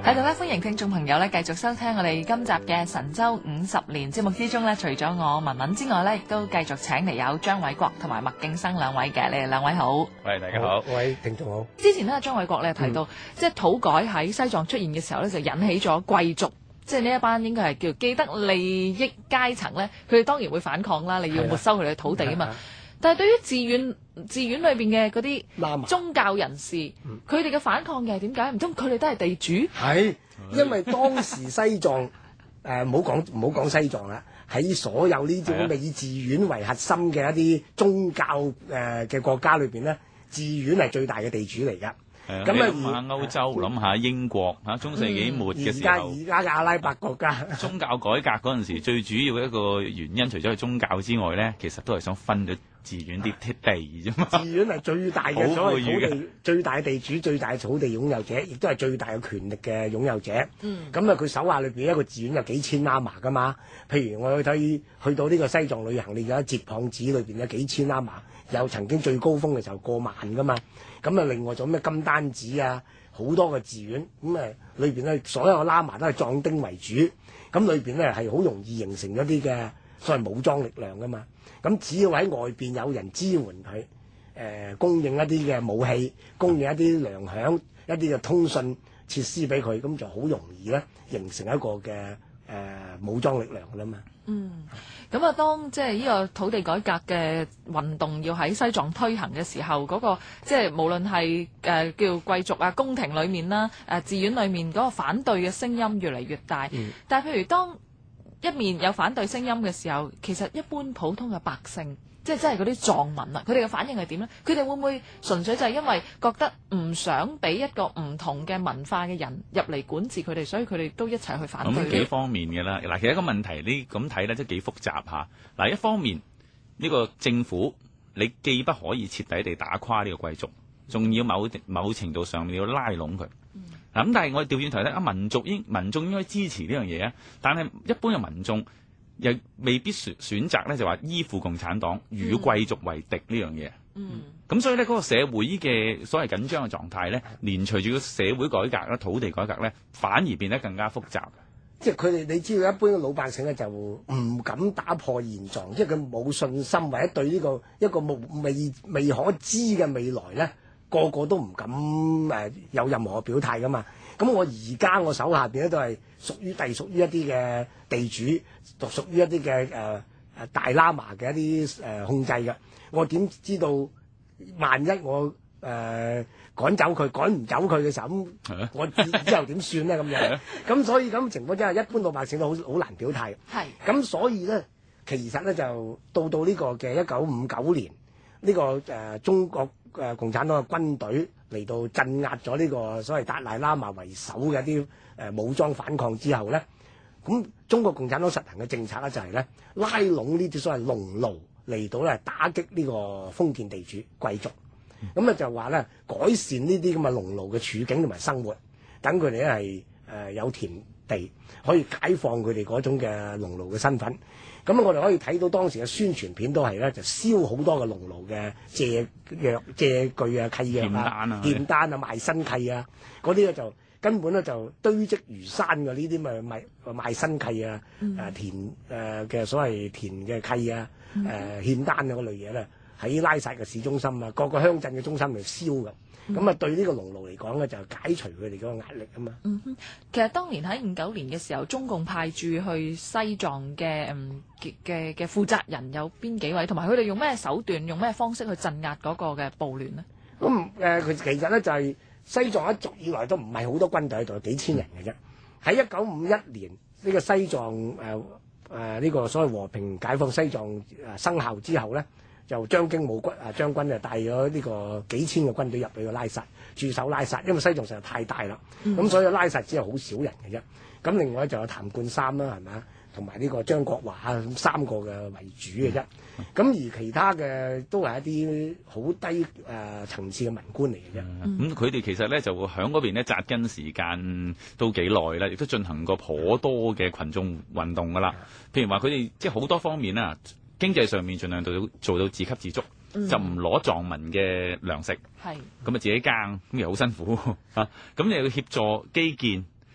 喺度咧，歡迎聽眾朋友咧繼續收聽我哋今集嘅神州50年節目之中咧，除咗我文文之外咧，亦都繼續請嚟有張偉國同埋麥敬生兩位嘅，你哋兩位好。 喂，大家好， 各位聽眾好。 之前咧，張偉國咧提到，即係土改喺西藏出現嘅時候咧，就引起咗貴族，即係呢一班應該係叫既得利益階層咧，佢哋當然會反抗啦，你要沒收佢哋嘅土地啊嘛。但係對於寺院裏邊嘅嗰啲宗教人士，佢哋嘅反抗嘅係點解？唔通佢哋都係地主？ 係，因為當時西藏唔好講西藏啦，喺所有呢種以寺院為核心嘅一啲宗教嘅國家裏邊咧，寺院係最大嘅地主嚟㗎。 咁啊，諗下歐洲，諗下英國嚇，中世紀末嘅時候， 而家嘅阿拉伯國家， 宗教改革嗰陣時，最主要嘅一個原因，除咗係宗教之外咧，其實都係想分咗寺院啲地啫嘛。寺院係最大嘅所謂土地，最大嘅地主，最大嘅土地擁有者，亦都係最大嘅權力嘅擁有者。咁啊，佢手下裏邊一個寺院有幾千喇嘛噶嘛。譬如我去到呢個西藏旅行，你而家哲蚌寺裏邊有幾千喇嘛，有曾經最高峰嘅時候過萬噶嘛。咁啊，另外仲有咩金丹寺啊，好多個寺院，咁啊裏邊咧所有嘅喇嘛都係壯丁為主，咁裏邊咧係好容易形成一啲嘅所謂武裝力量噶嘛。咁只要喺外邊有人支援佢，供應一啲嘅武器，供應一啲糧餉，一啲嘅通訊設施俾佢，咁就好容易咧形成一個嘅武裝力量噶啦嘛。 咁啊，當即係呢個土地改革嘅運動要喺西藏推行嘅時候，嗰個即係無論係叫貴族啊、宮廷裏面啦、寺院裏面嗰個反對嘅聲音越嚟越大。但係譬如當一面有反對聲音嘅時候，其實一般普通嘅百姓，即係真係嗰啲藏民啊，佢哋嘅反應係點呢？佢哋會唔會純粹就係因為覺得唔想俾一個唔同嘅文化嘅人入嚟管治佢哋，所以佢哋都一齊去反對？ 咁幾方面嘅啦。嗱，其實一個問題你咁睇咧，即係幾複雜嚇。嗱，一方面呢個政府你既不可以徹底地打垮呢個貴族，仲要某程度上面要拉攏佢。咁但係我哋調轉頭咧，民眾應該支持呢樣嘢啊，但係一般嘅民眾又未必選擇咧，就話依附共產黨與貴族為敵呢樣嘢。咁所以咧，嗰個社會嘅所謂緊張嘅狀態咧，連隨住個社會改革啦、土地改革咧，反而變得更加複雜。 即係佢哋，你知道一般嘅老百姓咧就唔敢打破現狀，即係佢冇信心，或者對呢個一個未可知嘅未來咧，個個都唔敢有任何表態噶嘛。咁我而家我手下邊咧都係屬於一啲嘅地主，屬於一啲嘅大喇嘛嘅一啲控制嘅。我點知道萬一我趕走佢，趕唔走佢嘅時候，咁我之後點算咧？咁樣咁所以咁情況之下，一般老百姓都好難表態。咁所以咧，其實咧就到呢個嘅1959年，呢個中國共產黨嘅軍隊嚟到鎮壓咗呢個所謂達賴喇嘛為首嘅一啲武裝反抗之後咧，咁中國共產黨實行嘅政策咧就係咧拉攏呢啲所謂農奴嚟到咧打擊呢個封建地主貴族。咁就話咧改善呢啲咁嘅農奴嘅處境同埋生活，等佢哋咧係有田地，可以解放佢哋嗰種嘅農奴嘅身份。咁我哋可以睇到當時嘅宣傳片都係咧就燒好多嘅農奴嘅借據啊、契約啊、欠單啊、賣身契啊，嗰啲咧就根本咧就堆積如山嘅呢啲咪賣身契啊、田嘅所謂田嘅契啊、欠單嗰類嘢咧。喺拉薩嘅市中心啊，各個鄉鎮嘅中心嚟燒嘅，咁對呢個農奴嚟講咧，就解除佢哋嗰個壓力啊嘛。 其實當年喺59年嘅時候，中共派駐去西藏嘅負責人有邊幾位，同埋佢哋用咩手段、用咩方式去鎮壓嗰個嘅暴亂呢？ 咁佢其實咧就係西藏一直以來都唔係好多軍隊喺度，幾千人嘅啫。喺1951年呢個西藏呢個所謂和平解放西藏生效之後咧。就張經武將軍就帶咗呢個幾千個軍隊入去個拉薩駐守拉薩，因為西藏實在太大啦，咁所以拉薩只有好少人嘅啫。咁另外就有譚冠三啦，係咪啊？同埋呢個張國華啊，咁三個嘅為主嘅啫。咁而其他嘅都係一啲好低層次嘅文官嚟嘅啫。 咁佢哋其實咧就喺嗰邊咧紮根時間都幾耐啦，亦都進行過頗多嘅群眾運動噶啦。譬如話佢哋即係好多方面啊。經濟上面盡量做到自給自足，就唔攞藏民嘅糧食，咁啊自己耕，咁又好辛苦嚇。咁你要協助基建，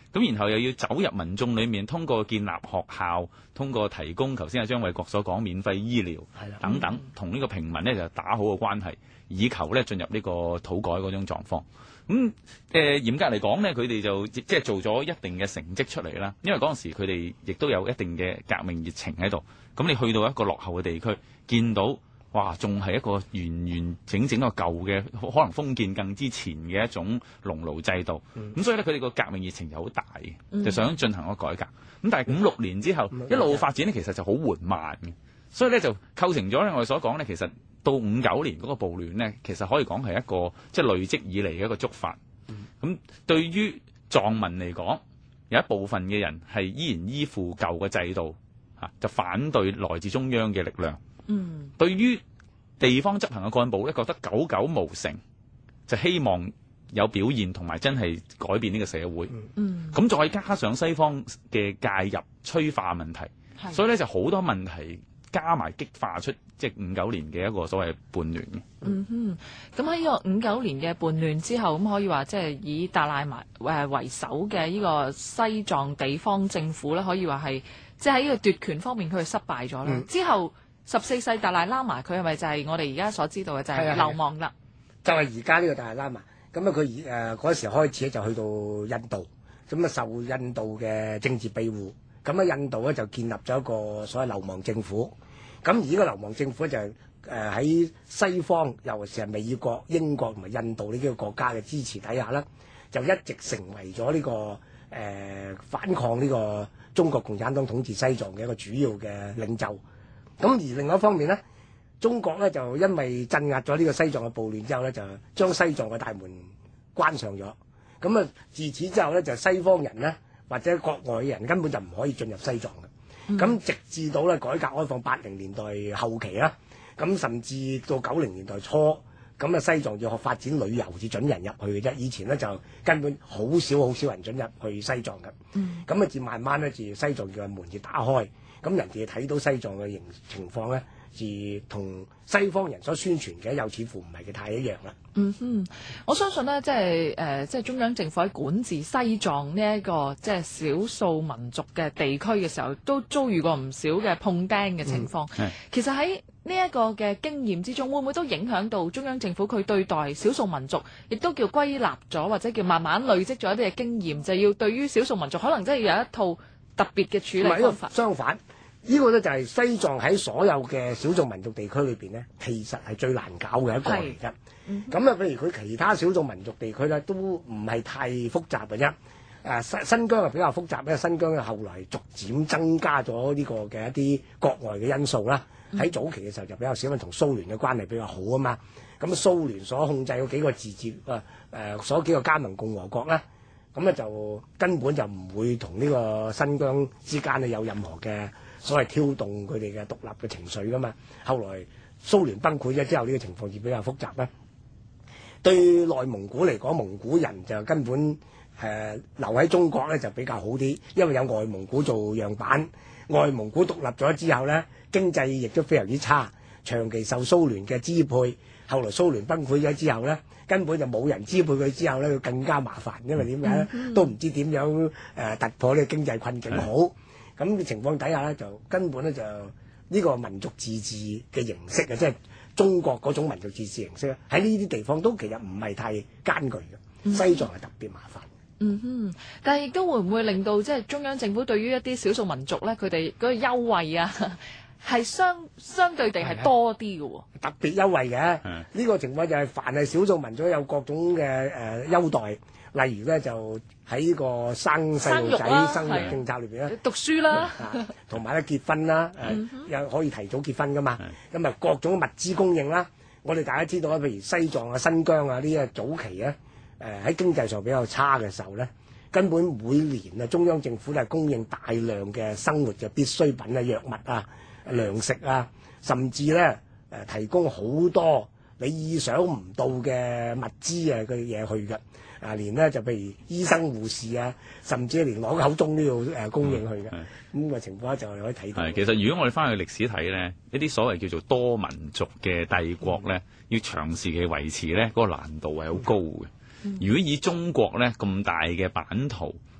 咁然後又要走入民眾裏面，通過建立學校，通過提供頭先阿張衛國所講免費醫療等等，同呢個平民呢就打好個關係，以求呢進入呢個土改嗰種狀況。咁嚴格嚟講呢，佢哋就即係做咗一定嘅成績出嚟啦。因為嗰陣時佢哋亦都有一定嘅革命熱情喺度。咁你去到一個落後嘅地區，見到哇，仲係一個完完整整個舊嘅，可能封建更之前嘅一種農奴制度。咁所以咧，佢哋個革命熱情就好大嘅，就想進行個改革。咁但係5、6年之後，一路發展咧，其實就好緩慢嘅。所以咧就構成咗我哋所講咧，其實到59年嗰個暴亂咧，其實可以講係一個即係累積以嚟嘅一個觸發。咁對於藏民嚟講，有一部分嘅人係依然依附舊嘅制度，就反對來自中央嘅力量。對於地方執行嘅幹部咧，覺得久久無成，就希望有表現同埋真係改變呢個社會。咁再加上西方嘅介入催化問題，所以咧就好多問題加埋激化出即係59年嘅一個所謂叛亂嘅。 咁喺呢個59年嘅叛亂之後，咁可以話即係以達賴為首嘅呢個西藏地方政府咧，可以話係即係喺呢個奪權方面佢係失敗咗啦。之後14世達賴喇嘛佢係咪就係我哋而家所知道嘅就係流亡啦？ 就係而家呢個達賴喇嘛。咁啊佢嗰時開始咧就去到印度，咁啊受印度嘅政治庇護。咁啊印度咧就建立咗一個所謂流亡政府。咁而呢個流亡政府就係喺西方，尤其是係美國、英國同埋印度呢幾個國家嘅支持底下咧，就一直成為咗呢個反抗呢個中國共產黨統治西藏嘅一個主要嘅領袖。咁而另外一方面咧，中國咧就因為鎮壓咗呢個西藏嘅暴亂之後咧，就將西藏嘅大門關上咗。咁啊，自此之後咧，就西方人咧或者國外嘅人根本就唔可以進入西藏嘅。咁直至到咧改革開放80年代後期啦，咁甚至到90年代初，咁啊西藏要學發展旅遊至準人入去嘅啫。以前咧就根本好少人準入去西藏嘅。咁啊至慢慢咧，至西藏嘅門就打開。咁人哋睇到西藏嘅情況咧，是同西方人所宣傳嘅又似乎唔係嘅太一樣啦。 我相信呢，即係中央政府喺管治西藏呢一個即係少數民族嘅地區嘅時候，都遭遇過唔少嘅碰釘嘅情況。其實喺呢一個嘅經驗之中，會唔會都影響到中央政府佢對待少數民族，亦都叫歸納咗或者叫慢慢累積咗一啲嘅經驗，就要對於少數民族可能真係有一套特別嘅處理方法。相反。 呢個咧就係西藏喺所有嘅少數民族地區裏邊咧，其實係最難搞嘅一個嚟嘅。咁啊，譬如佢其他少數民族地區咧，都唔係太複雜嘅啫。新疆係比較複雜咧，新疆後來逐漸增加咗呢個嘅一啲國外嘅因素啦。喺早期嘅時候就比較少，因為同蘇聯嘅關係比較好啊嘛。咁蘇聯所控制嗰幾個自治所幾個加盟共和國咧，咁咧就根本就唔會同呢個新疆之間咧有任何嘅所謂挑動佢哋嘅獨立嘅情緒噶嘛。後來蘇聯崩潰咗之後，呢個情況就比較複雜啦。對內蒙古嚟講，蒙古人就根本留喺中國咧就比較好啲，因為有外蒙古做樣板。外蒙古獨立咗之後咧，經濟亦都非常之差，長期受蘇聯嘅支配。後來蘇聯崩潰咗之後咧，根本就冇人支配佢，之後咧，佢更加麻煩，因為點解咧都唔知點樣突破呢個經濟困境好。咁嘅情況底下咧，就根本咧就呢個民族自治嘅形式啊，即係中國嗰種民族自治形式咧，喺呢啲地方都其實唔係太艱巨嘅。西藏係特別麻煩。 但係亦都會唔會令到即係中央政府對於一啲少數民族咧，佢哋嗰個優惠啊，係相對地係多啲嘅喎？ 特別優惠嘅呢個情況就係凡係少數民族有各種嘅優待。例如咧，就喺呢個生細路仔生育政策裏邊咧， 讀書啦， 同埋咧結婚啦，又可以提早結婚噶嘛。咁啊，各種物資供應啦，我哋大家知道啦，譬如西藏啊、新疆啊呢啲早期咧，喺經濟上比較差嘅時候咧，根本每年啊中央政府都係供應大量嘅生活嘅必需品啊、藥物啊、糧食啊，甚至咧提供好多你意想唔到嘅物資啊嘅嘢去嘅。連咧就譬如醫生護士啊，甚至連攞口中都要供應去嘅。咁嘅情況就可以睇到。 其實如果我哋翻去歷史睇咧，一啲所謂叫做多民族嘅帝國咧，要長時期維持咧，嗰個難度係好高嘅。如果以中國咧咁大嘅版圖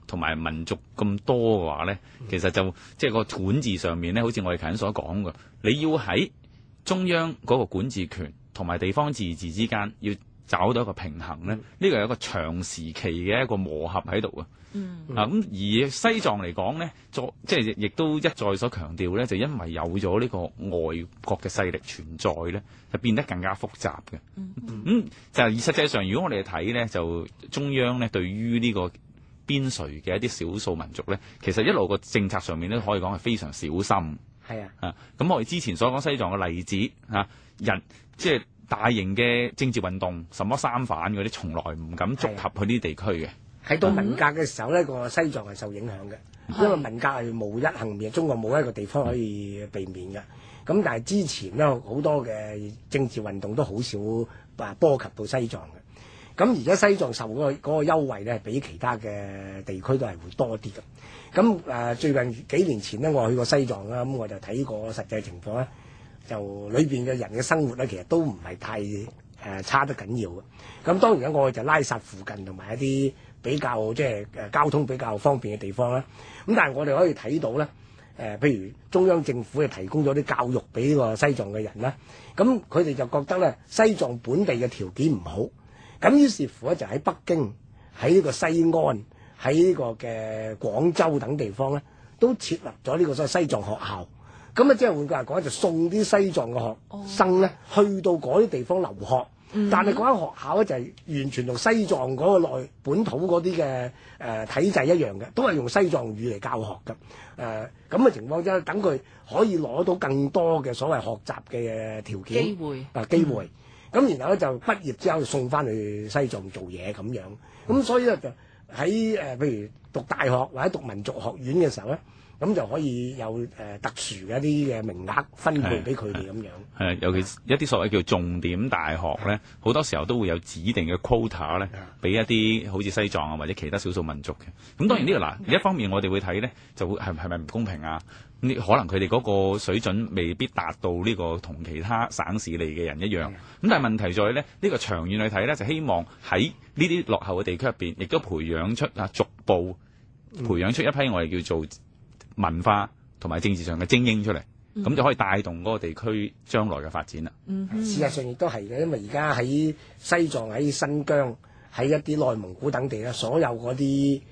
同埋民族咁多嘅話咧，其實就即係個管治上面咧，好似我哋頭先所講嘅，你要喺中央嗰個管治權同埋地方自治之間要找到一個平衡咧，呢個係一個長時期嘅一個磨合喺度啊。咁而西藏嚟講咧，即係亦都一再所強調咧，就因為有咗呢個外國嘅勢力存在咧，就變得更加複雜嘅。就而實際上，如果我哋睇咧，就中央咧對於呢個邊陲嘅一啲少數民族咧，其實一路個政策上面咧可以講係非常小心。 係啊， 咁我哋之前所講西藏嘅例子人即係大型嘅政治運動，什麼三反嗰啲，從來唔敢觸及去呢啲地區嘅。 喺到文革嘅時候呢，個西藏係受影響嘅，因為文革係無一幸免，中國冇一個地方可以避免嘅。咁但係之前呢，好多嘅政治運動都好少波及到西藏嘅。咁而家西藏受嗰個優惠呢，比其他嘅地區都係會多啲嘅。咁最近幾年前呢，我去過西藏啦，咁我就睇過實際情況咧，就裏邊嘅人嘅生活咧，其實都唔係太差得緊要嘅。咁當然咧，我就拉薩附近同埋一啲比較即係交通比較方便嘅地方啦。咁但係我哋可以睇到咧，譬如中央政府係提供咗啲教育俾呢個西藏嘅人啦，咁佢哋就覺得咧西藏本地嘅條件唔好，咁於是乎咧就喺北京、喺呢個西安、喺呢個嘅廣州等地方咧，都設立咗呢個所謂西藏學校。咁即係換句話講，就送啲西藏嘅學生咧去到嗰啲地方留學。但係嗰間學校咧就係完全同西藏嗰個本土嗰啲嘅體制一樣嘅，都係用西藏語嚟教學嘅。咁嘅情況之下，等佢可以攞到更多嘅所謂學習嘅條件機會。咁然後咧就畢業之後送翻去西藏做嘢咁樣。咁所以咧就喺譬如讀大學或者讀民族學院嘅時候咧，咁就可以有特殊嘅一啲嘅名額分配俾佢哋咁樣。 尤其一啲所謂叫重點大學咧，好多時候都會有指定嘅 quota 咧，俾一啲好似西藏啊或者其他少數民族嘅。咁當然呢個一方面我哋會睇咧，就會係咪唔公平啊？可能佢哋嗰個水準未必達到呢個同其他省市嚟嘅人一樣。咁但係問題在咧，呢個長遠去睇咧，就希望喺呢啲落後嘅地區入邊，亦都培養出逐步培養出一批我哋叫做文化同埋政治上嘅精英出嚟，咁就可以帶動嗰個地區將來嘅發展啦。 事實上亦都係嘅，因為而家喺西藏、喺新疆、喺一啲內蒙古等地咧，所有嗰啲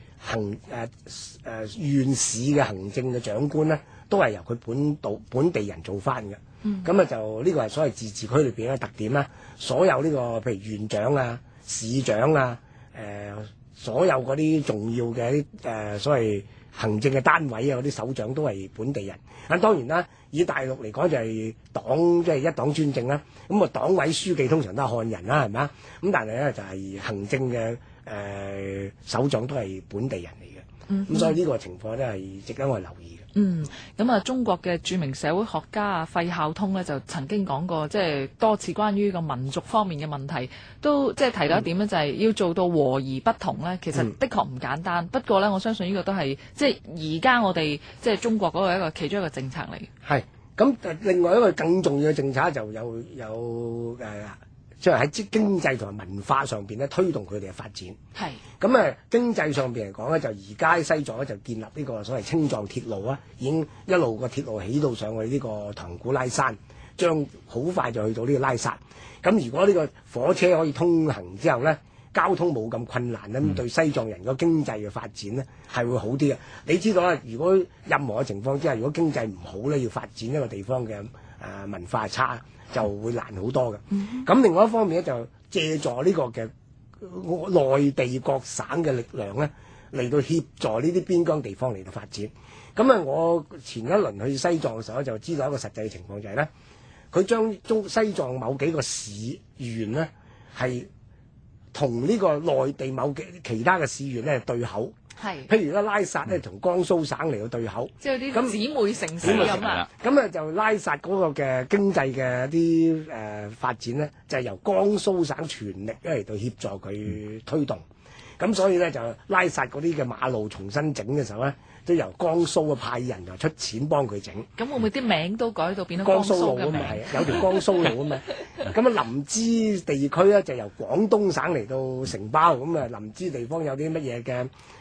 縣市嘅行政嘅長官咧，都係由佢本地人做翻嘅。咁就呢個係所謂自治區裏邊嘅特點啦。所有呢個譬如縣長啊、市長啊、所有嗰啲重要嘅所謂行政嘅單位啊，嗰啲首長都係本地人。咁當然啦，以大陸嚟講就係黨即係一黨專政啦。咁黨委書記通常都係漢人啦，係咪啊？咁但係咧就係行政嘅首長都係本地人嚟嘅。咁所以呢個情況咧係值得我哋留意嘅。 咁啊，中國嘅著名社會學家啊費孝通咧就曾經講過，即係多次關於個民族方面嘅問題，都即係提到一點咧，就係要做到和而不同咧，其實的確唔簡單。不過咧，我相信呢個都係即係而家我哋即係中國嗰個一個其中一個政策嚟。係咁，另外一個更重要嘅政策就有即係喺經濟同埋文化上邊咧推動佢哋嘅發展。係咁經濟上邊嚟講咧，就而家喺西藏咧就建立呢個所謂青藏鐵路啊，已經一路個鐵路起到上去呢個唐古拉山，將好快就去到呢個拉薩。咁如果呢個火車可以通行之後咧，交通冇咁困難咧，咁對西藏人個經濟嘅發展咧係會好啲嘅。你知道啦，如果任何嘅情況之下，如果經濟唔好咧，要發展一個地方嘅文化差，就會難好多嘅。咁另外一方面咧，就借助呢個嘅內地各省嘅力量咧，嚟到協助呢啲邊疆地方嚟到發展。咁我前一輪去西藏嘅時候，就知道一個實際嘅情況就係咧，佢將西藏某幾個市縣咧係同呢個內地某其他嘅市縣咧對口。譬如拉薩咧同江蘇省嚟到對口， 即係啲姊妹城市咁啊。 咁就拉薩嗰個嘅經濟嘅一啲發展咧，就係由江蘇省全力嚟到協助佢推動。咁所以咧就拉薩嗰啲嘅馬路重新整嘅時候咧，都由江蘇派人就出錢幫佢整。咁會唔會啲名都改到變咗江蘇路嘅名？有條江蘇路啊嘛。咁林芝地區咧就由廣東省嚟到承包。咁林芝地方有啲乜嘢嘅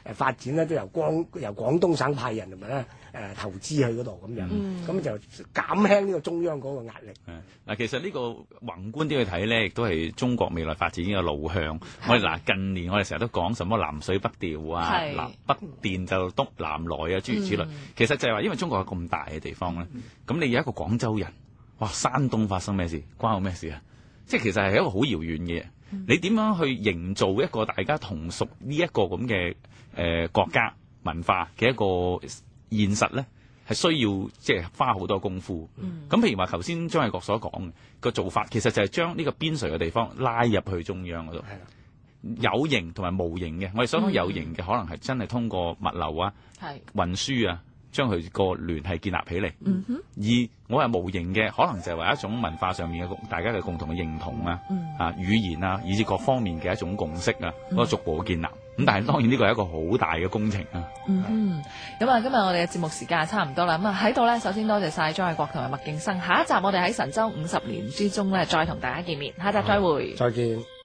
發展咧，都由廣東省派人同埋咧投資去嗰度咁樣，咁就減輕呢個中央嗰個壓力。 嗱，其實呢個宏觀啲去睇咧，亦都係中國未來發展嘅路向。我哋近年我哋成日都講什麼南水北調啊，北電就督南來啊，諸如此類。其實就係話，因為中國有咁大嘅地方咧，咁你有一個廣州人，哇，山東發生咩事，關我咩事啊？即係其實係一個好遙遠嘅嘢。你點樣去營造一個大家同屬呢一個咁嘅國家文化嘅一個現實咧？係需要即係花好多功夫。咁譬如話頭先張衛國所講個做法，其實就係將呢個邊陲嘅地方拉入去中央嗰度。有形同埋無形嘅，我哋所講有形嘅，可能係真係通過物流啊、運輸啊，將佢個聯繫建立起嚟。而我係無形嘅，可能就係話一種文化上面嘅大家嘅共同嘅認同啊、語言啊，以至各方面嘅一種共識啊，嗰個逐步嘅建立。咁但係當然呢個係一個好大嘅工程啊。 咁啊，今日我哋嘅節目時間差唔多啦。咁啊喺度咧，首先多謝晒張衛國同埋麥敬生。下一集我哋喺神州50年之中咧，再同大家見面。下集再會。 再見。